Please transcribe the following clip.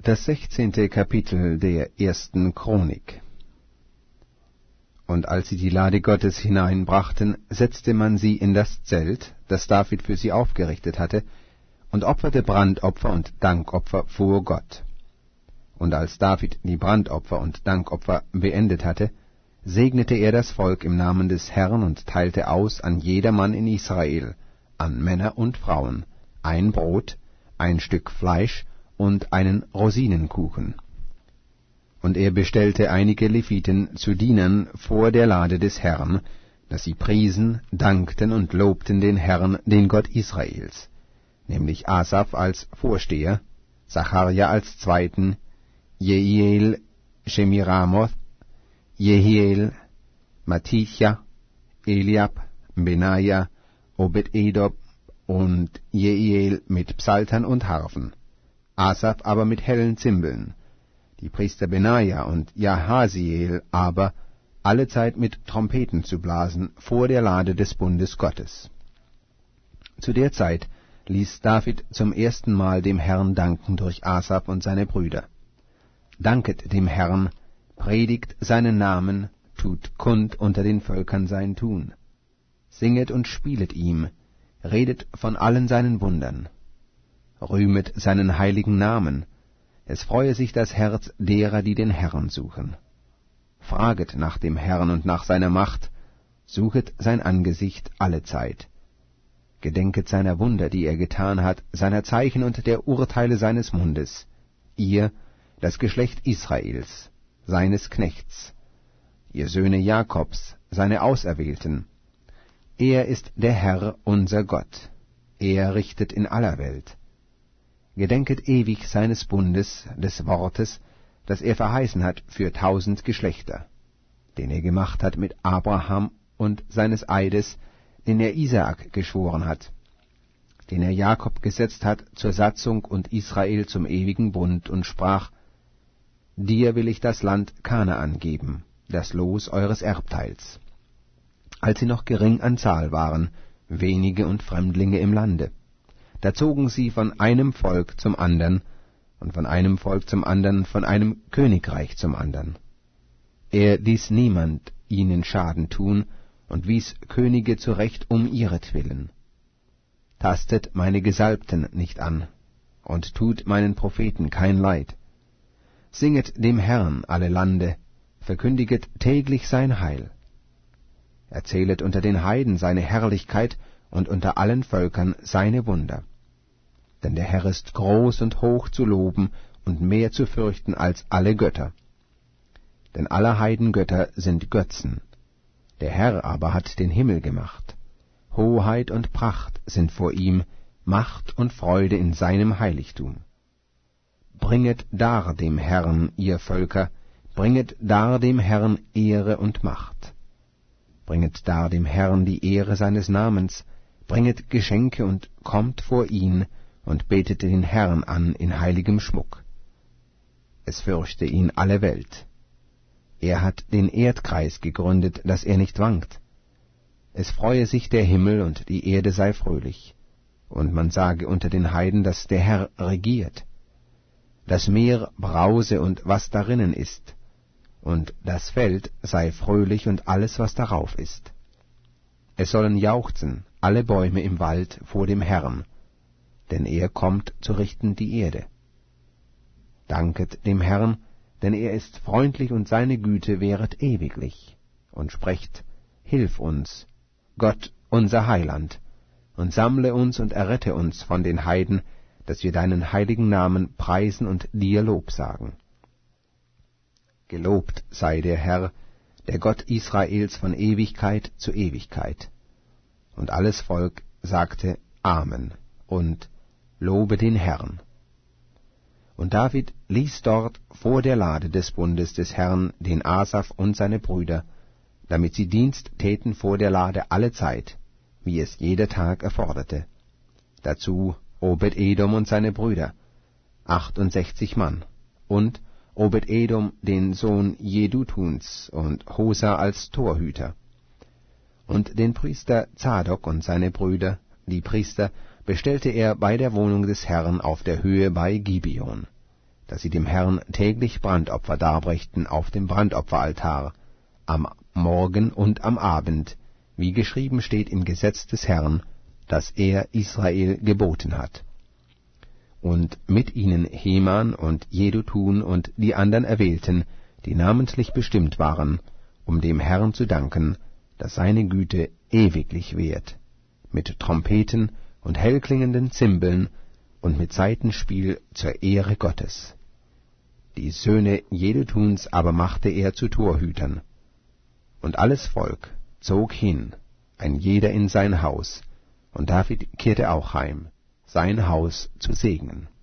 Das 16. Kapitel der 1. Chronik. Und als sie die Lade Gottes hineinbrachten, setzte man sie in das Zelt, das David für sie aufgerichtet hatte, und opferte Brandopfer und Dankopfer vor Gott. Und als David die Brandopfer und Dankopfer beendet hatte, segnete er das Volk im Namen des Herrn und teilte aus an jedermann in Israel, an Männer und Frauen, ein Brot, ein Stück Fleisch und einen Rosinenkuchen. Und er bestellte einige Leviten zu Dienern vor der Lade des Herrn, dass sie priesen, dankten und lobten den Herrn, den Gott Israels, nämlich Asaf als Vorsteher, Zacharja als Zweiten, Jehiel, Shemiramoth, Jehiel, Matithja, Eliab, Benaja, Obed-Edom und Jehiel mit Psaltern und Harfen, Asaf aber mit hellen Zimbeln, die Priester Benaja und Jahasiel aber allezeit mit Trompeten zu blasen vor der Lade des Bundes Gottes. Zu der Zeit ließ David zum ersten Mal dem Herrn danken durch Asaf und seine Brüder. Danket dem Herrn, predigt seinen Namen, tut kund unter den Völkern sein Tun. Singet und spielet ihm, redet von allen seinen Wundern. Rühmet seinen heiligen Namen, es freue sich das Herz derer, die den Herrn suchen. Fraget nach dem Herrn und nach seiner Macht, suchet sein Angesicht allezeit. Gedenket seiner Wunder, die er getan hat, seiner Zeichen und der Urteile seines Mundes, ihr, das Geschlecht Israels, seines Knechts, ihr Söhne Jakobs, seine Auserwählten. Er ist der Herr, unser Gott, er richtet in aller Welt. Gedenket ewig seines Bundes, des Wortes, das er verheißen hat für 1000 Geschlechter, den er gemacht hat mit Abraham und seines Eides, den er Isaak geschworen hat, den er Jakob gesetzt hat zur Satzung und Israel zum ewigen Bund und sprach, dir will ich das Land Kanaan geben, das Los eures Erbteils. Als sie noch gering an Zahl waren, wenige und Fremdlinge im Lande, da zogen sie von einem Volk zum andern, und von einem Volk zum andern, von einem Königreich zum andern. Er ließ niemand ihnen Schaden tun, und wies Könige zurecht ihretwillen. Tastet meine Gesalbten nicht an, und tut meinen Propheten kein Leid. Singet dem Herrn alle Lande, verkündiget täglich sein Heil. Erzählet unter den Heiden seine Herrlichkeit und unter allen Völkern seine Wunder. Denn der Herr ist groß und hoch zu loben und mehr zu fürchten als alle Götter. Denn alle Heidengötter sind Götzen. Der Herr aber hat den Himmel gemacht. Hoheit und Pracht sind vor ihm, Macht und Freude in seinem Heiligtum. Bringet dar dem Herrn, ihr Völker, bringet dar dem Herrn Ehre und Macht. Bringet dar dem Herrn die Ehre seines Namens, bringet Geschenke und kommt vor ihn und betet den Herrn an in heiligem Schmuck. Es fürchte ihn alle Welt. Er hat den Erdkreis gegründet, dass er nicht wankt. Es freue sich der Himmel und die Erde sei fröhlich. Und man sage unter den Heiden, dass der Herr regiert. Das Meer brause und was darinnen ist, und das Feld sei fröhlich und alles, was darauf ist. Es sollen jauchzen alle Bäume im Wald vor dem Herrn, denn er kommt zu richten die Erde. Danket dem Herrn, denn er ist freundlich und seine Güte währet ewiglich, und sprecht, hilf uns, Gott, unser Heiland, und sammle uns und errette uns von den Heiden, dass wir deinen heiligen Namen preisen und dir Lob sagen. Gelobt sei der Herr, der Gott Israels von Ewigkeit zu Ewigkeit. Und alles Volk sagte Amen und Lobe den Herrn. Und David ließ dort vor der Lade des Bundes des Herrn den Asaf und seine Brüder, damit sie Dienst täten vor der Lade allezeit, wie es jeder Tag erforderte. Dazu Obed-Edom und seine Brüder, 68 Mann, und Obed-Edom den Sohn Jedutuns und Hosa als Torhüter. Und den Priester Zadok und seine Brüder, die Priester, bestellte er bei der Wohnung des Herrn auf der Höhe bei Gibeon, dass sie dem Herrn täglich Brandopfer darbrächten auf dem Brandopferaltar, am Morgen und am Abend, wie geschrieben steht im Gesetz des Herrn, das er Israel geboten hat. Und mit ihnen Heman und Jedutun und die andern Erwählten, die namentlich bestimmt waren, um dem Herrn zu danken, dass seine Güte ewiglich währt, mit Trompeten und hellklingenden Zimbeln und mit Saitenspiel zur Ehre Gottes. Die Söhne Jedutuns aber machte er zu Torhütern. Und alles Volk zog hin, ein jeder in sein Haus, und David kehrte auch heim, sein Haus zu segnen.